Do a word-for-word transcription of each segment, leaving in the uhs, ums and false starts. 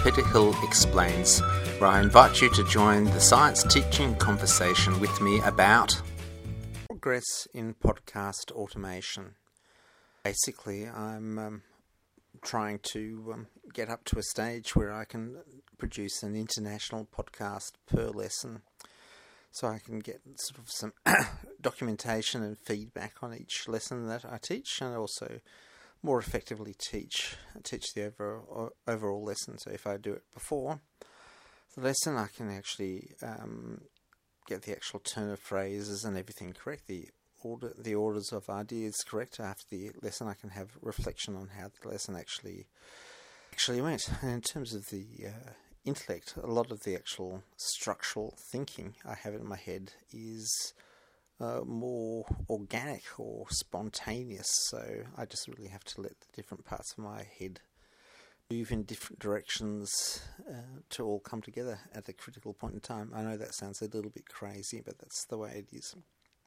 Peter Hill Explains, where I invite you to join the science teaching conversation with me about progress in podcast automation. Basically, I'm um, trying to um, get up to a stage where I can produce an international podcast per lesson, so I can get sort of some documentation and feedback on each lesson that I teach, and also more effectively teach teach the overall, overall lesson. So if I do it before the lesson, I can actually um, get the actual turn of phrases and everything correct, the order, the orders of ideas correct. After the lesson, I can have reflection on how the lesson actually actually went. And in terms of the uh, intellect, a lot of the actual structural thinking I have in my head is Uh, more organic or spontaneous, so I just really have to let the different parts of my head move in different directions uh, to all come together at a critical point in time. I know that sounds a little bit crazy, but that's the way it is.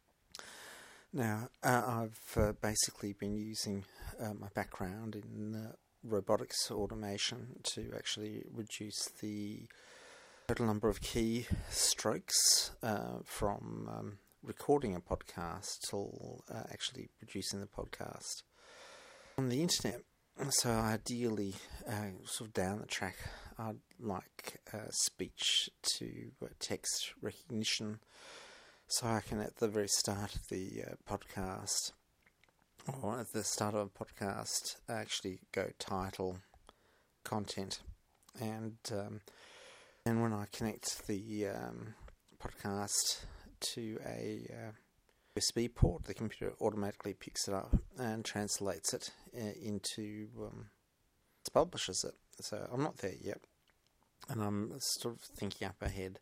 Now, uh, I've uh, basically been using uh, my background in uh, robotics automation to actually reduce the total number of key strokes uh, from um, recording a podcast till uh, actually producing the podcast on the internet. So ideally, uh, sort of down the track, I'd like uh, speech to uh, text recognition, so I can at the very start of the uh, podcast, or at the start of a podcast, actually go title, content, and um, and when I connect the um, podcast to a uh, U S B port, the computer automatically picks it up and translates it uh, into um, publishes it. So I'm not there yet, and I'm sort of thinking up ahead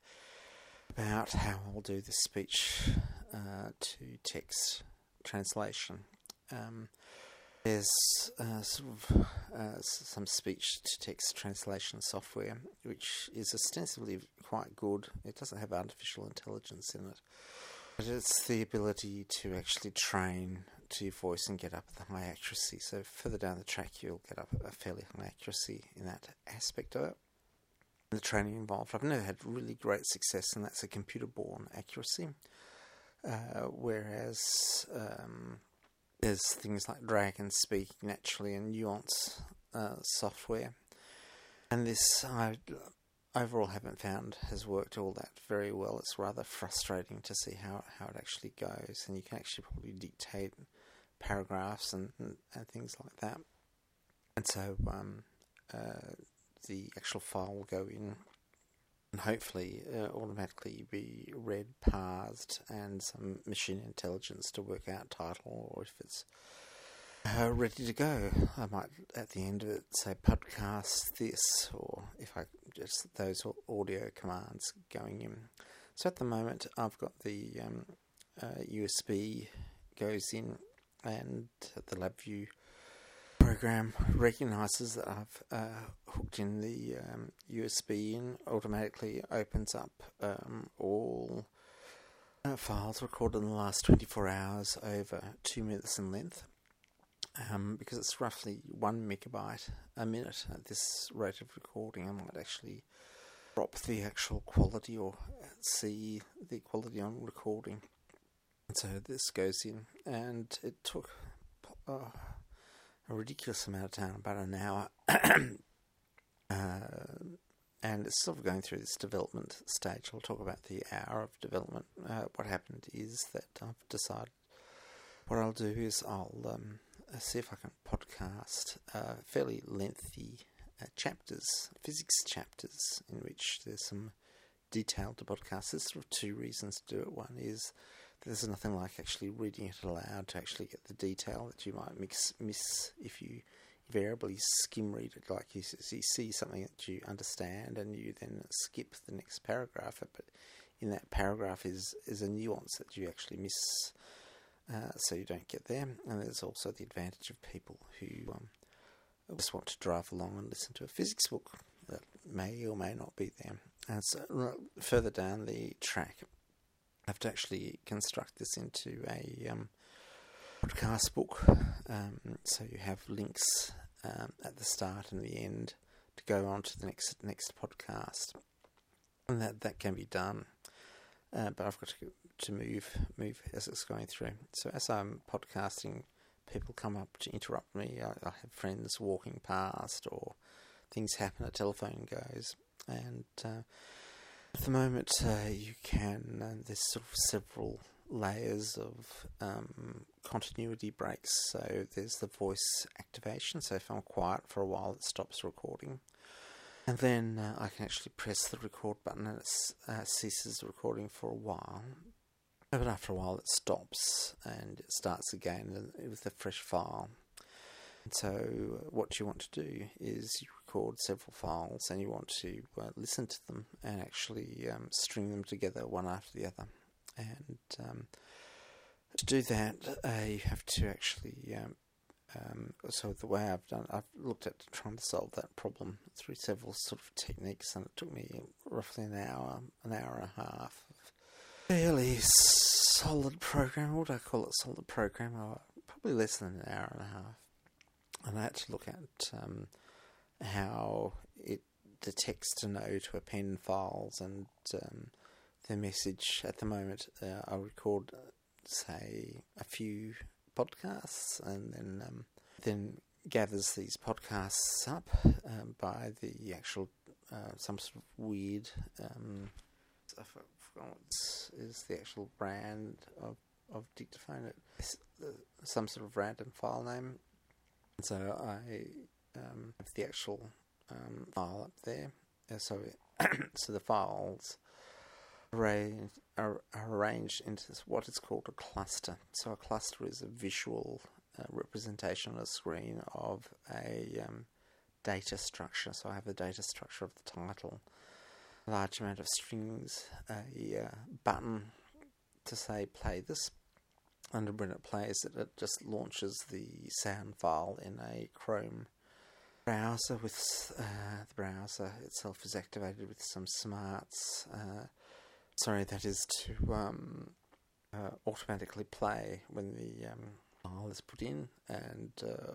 about how I'll do the speech uh, to text translation. Um, there's uh, sort of uh, some speech to text translation software which is ostensibly quite good. It doesn't have artificial intelligence in it, but it's the ability to actually train to your voice and get up at the high accuracy. So further down the track, you'll get up a fairly high accuracy in that aspect of it. The training involved, I've never had really great success, and that's a computer-born accuracy, uh, whereas um, there's things like Dragon Speak Naturally and Nuance uh, software, and this I overall haven't found has worked all that very well. It's rather frustrating to see how, how it actually goes, and you can actually probably dictate paragraphs and, and, and things like that. And so um, uh, the actual file will go in and hopefully uh, automatically be read, parsed, and some machine intelligence to work out title, or if it's uh, ready to go. I might at the end of it say podcast this, or if I just those audio commands going in. So at the moment I've got the um, uh, U S B goes in, and the LabVIEW program recognises that I've uh, hooked in the um, U S B in, automatically opens up um, all uh, files recorded in the last twenty-four hours over two minutes in length, um, because it's roughly one megabyte a minute at this rate of recording. I might actually drop the actual quality or see the quality I'm recording. And so this goes in, and it took uh, a ridiculous amount of time, about an hour, uh, and it's sort of going through this development stage. I'll talk about the hour of development. Uh, what happened is that I've decided what I'll do is I'll um, see if I can podcast uh, fairly lengthy uh, chapters, physics chapters, in which there's some detailed to podcast. There's sort of two reasons to do it. One is there's nothing like actually reading it aloud to actually get the detail that you might mix, miss if you invariably skim read it. Like you, you see something that you understand and you then skip the next paragraph, but in that paragraph is, is a nuance that you actually miss, uh, so you don't get there. And there's also the advantage of people who um, just want to drive along and listen to a physics book that may or may not be there. And so further down the track, I have to actually construct this into a um, podcast book. Um, so you have links um, at the start and the end to go on to the next next podcast, and that that can be done. Uh, but I've got to to move move as it's going through. So as I'm podcasting, people come up to interrupt me. I, I have friends walking past, or things happen. A telephone goes, and uh, at the moment uh, you can. Uh, there's sort of several layers of um, continuity breaks. So there's the voice activation. So if I'm quiet for a while, it stops recording. And then uh, I can actually press the record button and it uh, ceases the recording for a while. But after a while it stops and it starts again with a fresh file. And so what you want to do is you record several files and you want to uh, listen to them and actually um, string them together one after the other. And um, to do that, uh, you have to actually... Um, Um, so the way I've done, I've looked at trying to solve that problem through several sort of techniques, and it took me roughly an hour, an hour and a half of fairly solid program. What would I call it? Solid program? Oh, probably less than an hour and a half. And I had to look at um, how it detects to know to append files, and um, the message at the moment. Uh, I record, say, a few podcasts, and then um, then gathers these podcasts up um, by the actual uh, some sort of weird um, I forgot what is the actual brand of of dictaphone. It's some sort of random file name. So I um, have the actual um, file up there. Uh, so so the files Array, are, are arranged into what is called a cluster. So a cluster is a visual uh, representation on a screen of a um, data structure. So I have the data structure of the title, a large amount of strings, a uh, button to say play this, and when it plays it, it just launches the sound file in a Chrome browser. With uh, the browser itself is activated with some smarts. Uh, Sorry, that is to um, uh, automatically play when the um, file is put in, and uh,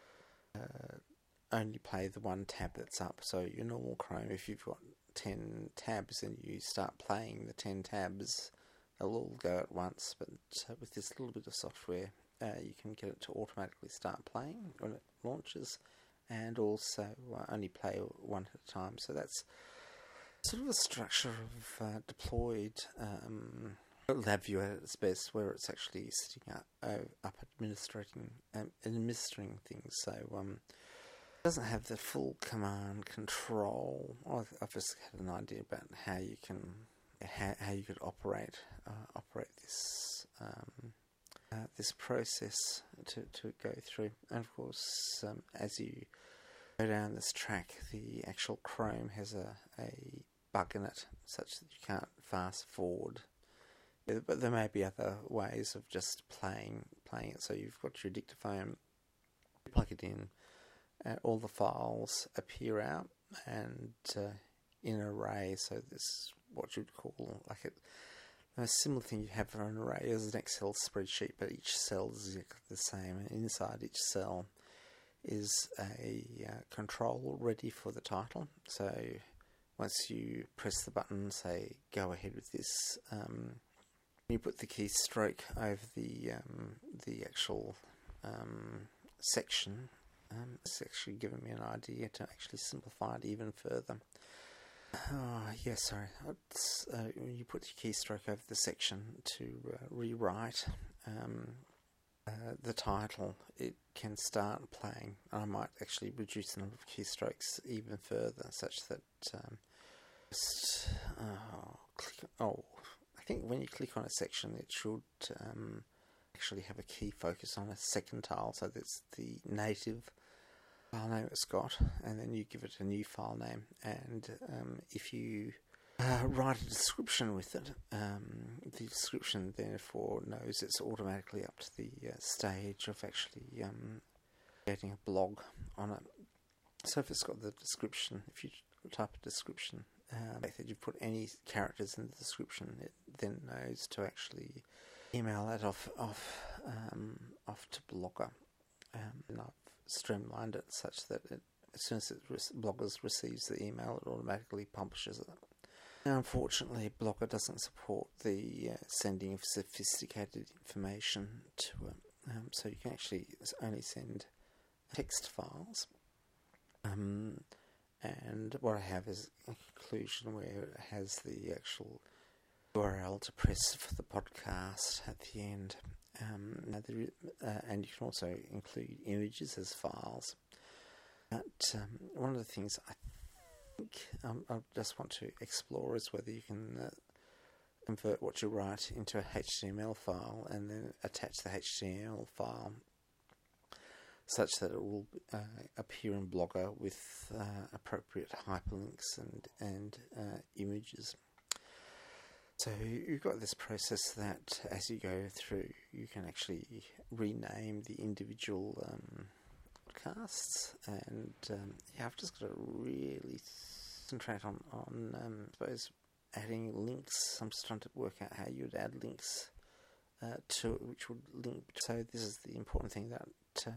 uh, only play the one tab that's up. So your normal Chrome, if you've got ten tabs and you start playing the ten tabs, they'll all go at once. But uh, with this little bit of software, uh, you can get it to automatically start playing when it launches, and also uh, only play one at a time. So that's sort of a structure of uh, deployed um, LabVIEW at its best, where it's actually sitting up, uh, up administrating um, administering things. So um, it doesn't have the full command control. I've, I've just had an idea about how you can how, how you could operate uh, operate this um, uh, this process to to go through. And of course, um, as you go down this track, the actual Chrome has a, a bug in it such that you can't fast forward. Yeah, but there may be other ways of just playing playing it. So you've got your dictaphone, you plug it in, and all the files appear out and uh, in an array. So this is what you'd call like it. The most similar thing you have for an array is an Excel spreadsheet, but each cell is exactly the same, and inside each cell is a uh, control ready for the title. So once you press the button, say go ahead with this, um, you put the keystroke over the um, the actual um, section. Um, it's actually given me an idea to actually simplify it even further. Oh, yeah, sorry. It's, uh, you put your keystroke over the section to uh, rewrite um, uh, the title. It can start playing. I might actually reduce the number of keystrokes even further, such that um, just oh, click. Oh, I think when you click on a section, it should um, actually have a key focus on a second tile. So that's the native file name it's got, and then you give it a new file name, and um, if you uh, write a description with it, um, the description therefore knows it's automatically up to the uh, stage of actually um, creating a blog on it. So if it's got the description, if you type a description, um, if you put any characters in the description, it then knows to actually email that off off um, off to Blogger, um, and I've streamlined it such that it as soon as it re- Bloggers receives the email, it automatically publishes it. Now, unfortunately, Blogger doesn't support the uh, sending of sophisticated information to it, um, so you can actually only send text files. Um, and what I have is a conclusion where it has the actual U R L to press for the podcast at the end. Um, now there, uh, and you can also include images as files. But um, one of the things I think um, I just want to explore is whether you can uh, convert what you write into a H T M L file and then attach the H T M L file such that it will uh, appear in Blogger with uh, appropriate hyperlinks and, and uh, images. So you've got this process that as you go through, you can actually rename the individual um, podcasts, and um, yeah, I've just got to really concentrate on, on um, I suppose, adding links. I'm just trying to work out how you would add links uh, to it, which would link. So this is the important thing, that um,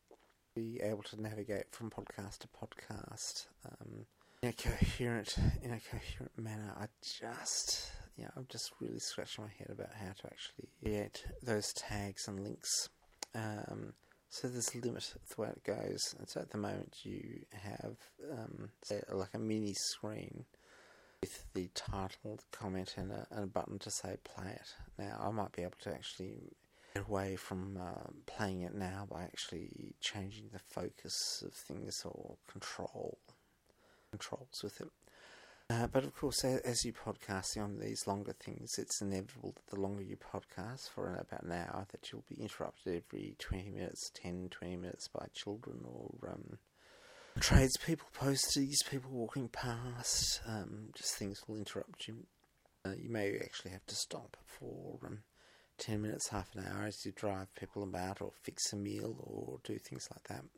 be able to navigate from podcast to podcast um, in a coherent, in a coherent manner. I just, you know, I'm just really scratching my head about how to actually create those tags and links. Um, so there's a limit to the way it goes. And so at the moment you have um, say, like a mini screen with the title, the comment, and a, and a button to say play it. Now I might be able to actually get away from uh, playing it now by actually changing the focus of things or control controls with it. Uh, but of course, as you podcast on these longer things, it's inevitable that the longer you podcast for about an hour, that you'll be interrupted every twenty minutes, ten, twenty minutes by children or um, tradespeople, posties, people walking past. Um, just things will interrupt you. Uh, you may actually have to stop for um, ten minutes, half an hour as you drive people about or fix a meal or do things like that.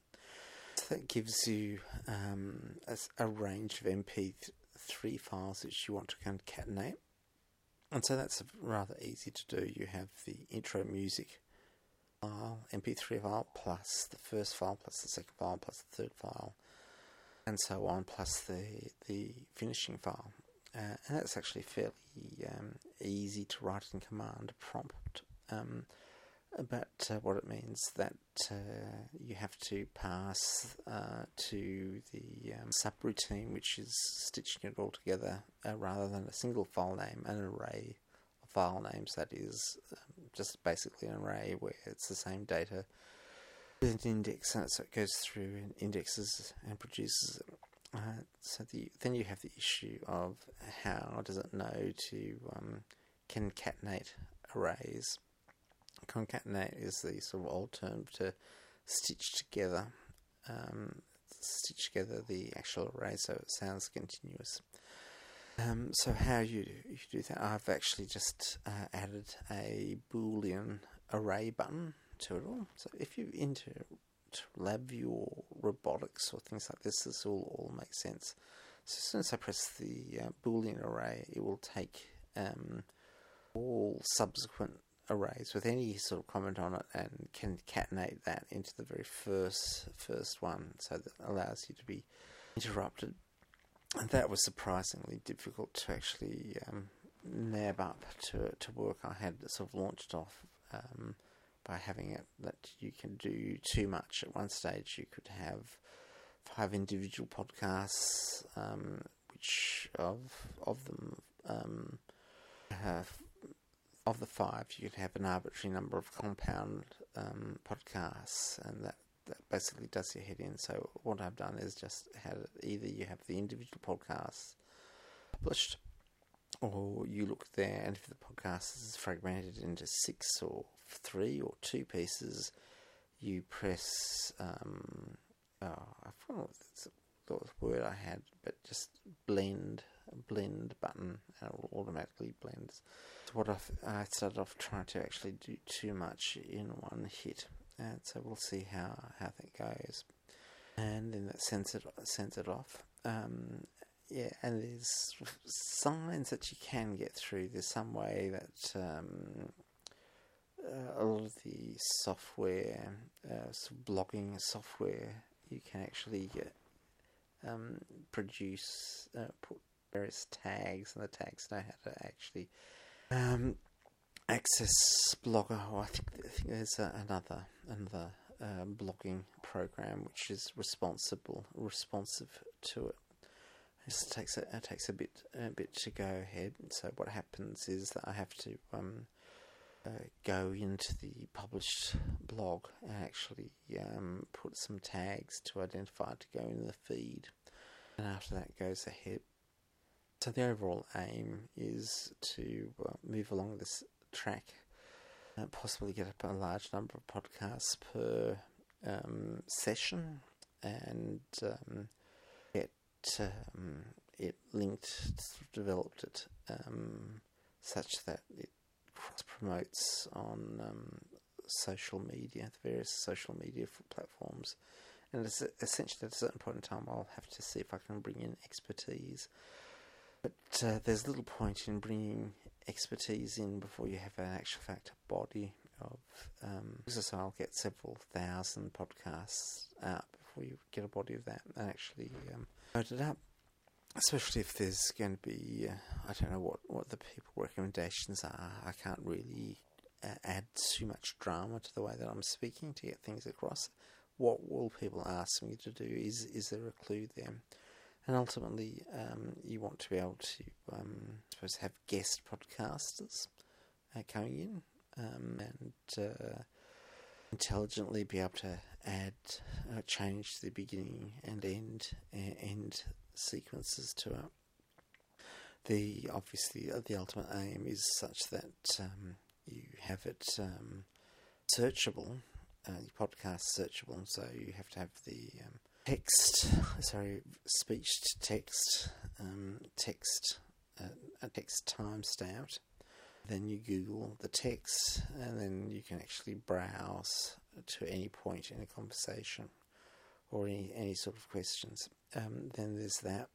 So that gives you um, a, a range of M P three files which you want to concatenate. And so that's rather easy to do. You have the intro music file, M P three file, plus the first file, plus the second file, plus the third file, and so on, plus the, the finishing file. Uh, and that's actually fairly um, easy to write in command prompt. Um, but uh, what it means that uh, you have to pass uh, to the um, subroutine, which is stitching it all together uh, rather than a single file name, an array of file names that is um, just basically an array where it's the same data with an index, and so it goes through and indexes and produces it. Uh, so the, then you have the issue of how does it know to um, concatenate arrays. Concatenate is the sort of old term to stitch together, um, stitch together the actual array so it sounds continuous. Um, so how you do, you do that? I've actually just uh, added a Boolean array button to it all. So if you're into LabVIEW or robotics or things like this, this will all make sense. So as soon as I press the uh, Boolean array, it will take um, all subsequent arrays with any sort of comment on it and concatenate that into the very first first one, so that allows you to be interrupted. And that was surprisingly difficult to actually um, nab up to to work. I had sort of launched off um, by having it that you can do too much. At one stage you could have five individual podcasts, um, which of of them um, have Of the five, you could have an arbitrary number of compound um, podcasts, and that, that basically does your head in. So what I've done is just had either you have the individual podcasts published, or you look there, and if the podcast is fragmented into six or three or two pieces, you press, um, oh, I forgot what the word I had, but just blend, blend button, and it will automatically blends. What I've, I started off trying to actually do too much in one hit, and so we'll see how, how that goes. And then that sends it sends it off. Um, yeah, and there's signs that you can get through. There's some way that um, uh, a lot of the software, uh, sort of blogging software, you can actually get um, produce, uh, put various tags, and the tags know how to actually um, access Blogger. Or I think I think there's uh, another another uh, blogging program which is responsible responsive to it. It takes a it takes a bit a bit to go ahead. So what happens is that I have to um, uh, go into the published blog and actually um, put some tags to identify to go in the feed, and after that goes ahead. So the overall aim is to uh, move along this track, uh, possibly get up a large number of podcasts per um, session, and um, get um, it linked, developed it um, such that it cross promotes on um, social media, the various social media platforms. And it's essentially at a certain point in time I'll have to see if I can bring in expertise. But uh, there's little point in bringing expertise in before you have an actual fact body of um, so I'll get several thousand podcasts out before you get a body of that and actually um, load it up. Especially if there's going to be, uh, I don't know what, what the people recommendations are. I can't really uh, add too much drama to the way that I'm speaking to get things across. What will people ask me to do? Is is there a clue there? And ultimately, um, you want to be able to, um, I suppose, have guest podcasters uh, coming in um, and uh, intelligently be able to add, uh, change the beginning and end uh, end sequences to it. The obviously uh, the ultimate aim is such that um, you have it um, searchable, uh, your podcast searchable, so you have to have the um, text, sorry, speech to text, um, text, uh, a text time stamped. Then you Google the text, and then you can actually browse to any point in a conversation or any, any sort of questions. Um, then there's that.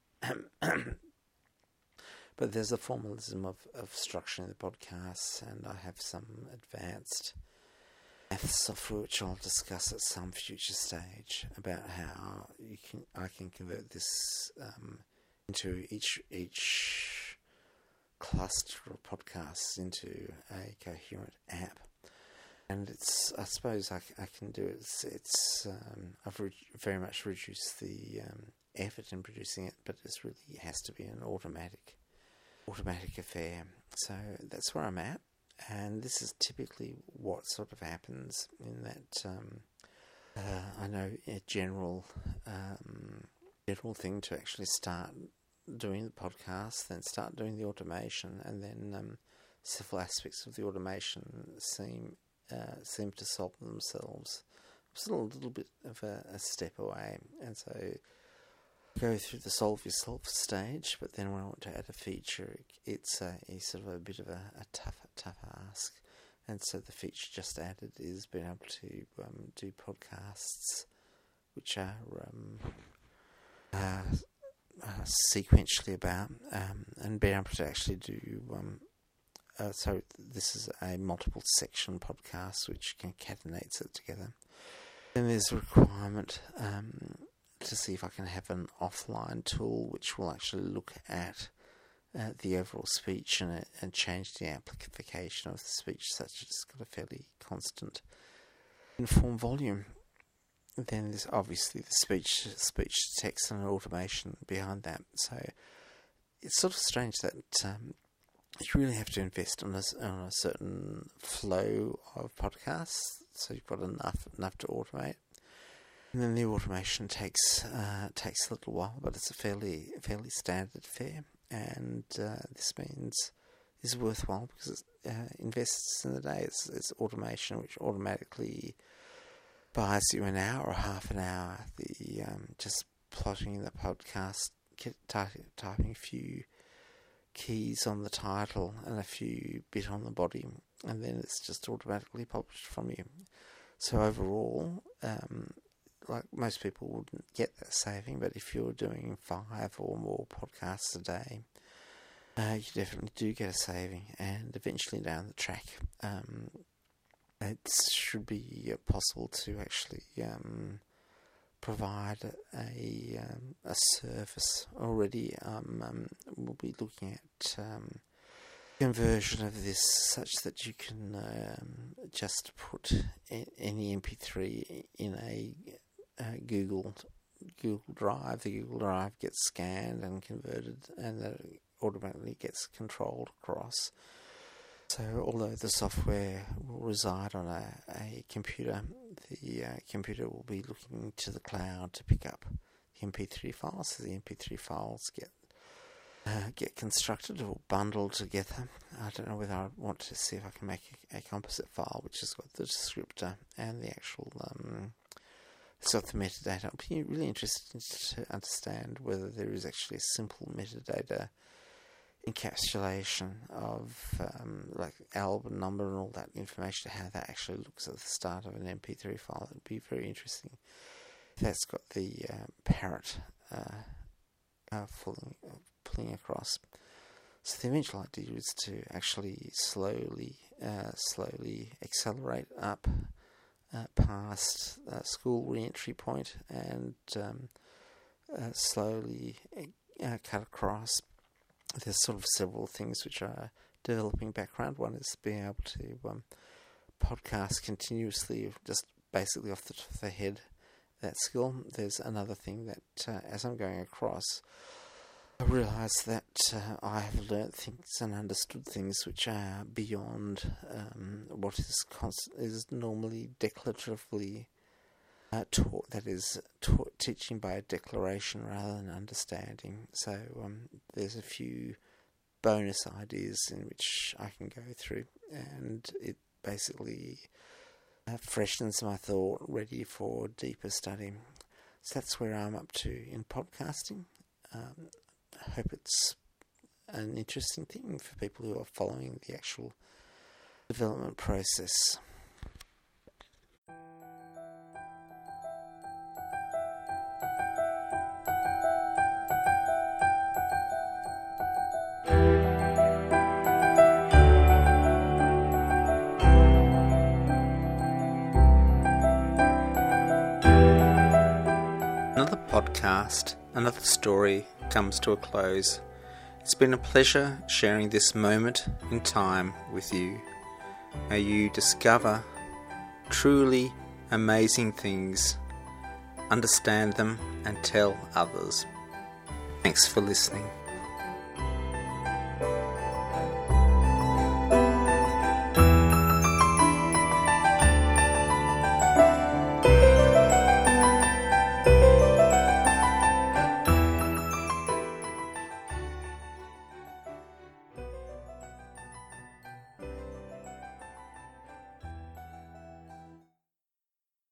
But there's a formalism of, of structuring the podcasts, and I have some advanced math software which I'll discuss at some future stage about how you can I can convert this um, into each each cluster of podcasts into a coherent app. And it's, I suppose I, I can do it. It's, it's um, I've re- very much reduced the um, effort in producing it, but it's really it has to be an automatic, automatic affair. So that's where I'm at, and this is typically what sort of happens in that. Um, uh, I know a general, um, general thing to actually start doing the podcast, then start doing the automation, and then um, several aspects of the automation seem. Uh, seem to solve themselves. I'm still a little bit of a, a step away, and so go through the solve yourself stage, but then when I want to add a feature, it's a, a sort of a bit of a, a tough, tough ask. And so the feature just added is being able to um, do podcasts which are um, uh, uh, sequentially about, um, and being able to actually do um, Uh, so this is a multiple section podcast which concatenates it together. Then there's a requirement um, to see if I can have an offline tool which will actually look at uh, the overall speech and, uh, and change the amplification of the speech such that it's got a fairly constant uniform volume. Then there's obviously the speech, speech to text and automation behind that. So it's sort of strange that um, you really have to invest on a, on a certain flow of podcasts, so you've got enough enough to automate. And then the automation takes uh, takes a little while, but it's a fairly fairly standard fare, and uh, this means is worthwhile because it uh, invests in the day. It's, it's automation which automatically buys you an hour or half an hour. The um, just plotting the podcast, typing, typing a few keys on the title and a few bit on the body, and then it's just automatically published from you. So overall, um, like most people wouldn't get that saving, but if you're doing five or more podcasts a day, uh, you definitely do get a saving, and eventually down the track, um, it should be possible to actually um, provide a um, a service already. Um, um, we'll be looking at um, conversion of this such that you can um, just put a, any M P three in a, a Google Google Drive. The Google Drive gets scanned and converted, and it automatically gets controlled across. So although the software will reside on a, a computer, the uh, computer will be looking to the cloud to pick up the M P three files. So the M P three files get uh, get constructed or bundled together. I don't know whether I want to see if I can make a, a composite file which has got the descriptor and the actual um, it's got the metadata. I'll be really interested to understand whether there is actually a simple metadata encapsulation of um, like album number and all that information, how that actually looks at the start of an M P three file. It would be very interesting if that's got the uh, parrot uh, uh, pulling, uh, pulling across. So the eventual idea is to actually slowly, uh, slowly accelerate up uh, past uh, school re-entry point and um, uh, slowly uh, cut across. There's sort of several things which are developing background. One is being able to um, podcast continuously, just basically off the top of the head, that skill. There's another thing that uh, as I'm going across, I realise that uh, I have learnt things and understood things which are beyond um, what is const- is normally declaratively Uh, taught, that is taught, teaching by declaration rather than understanding. So um, there's a few bonus ideas in which I can go through, and it basically uh, freshens my thought, ready for deeper study. So that's where I'm up to in podcasting. Um, I hope it's an interesting thing for people who are following the actual development process. Another podcast, another story comes to a close. It's been a pleasure sharing this moment in time with you. May you discover truly amazing things, understand them, and tell others. Thanks for listening.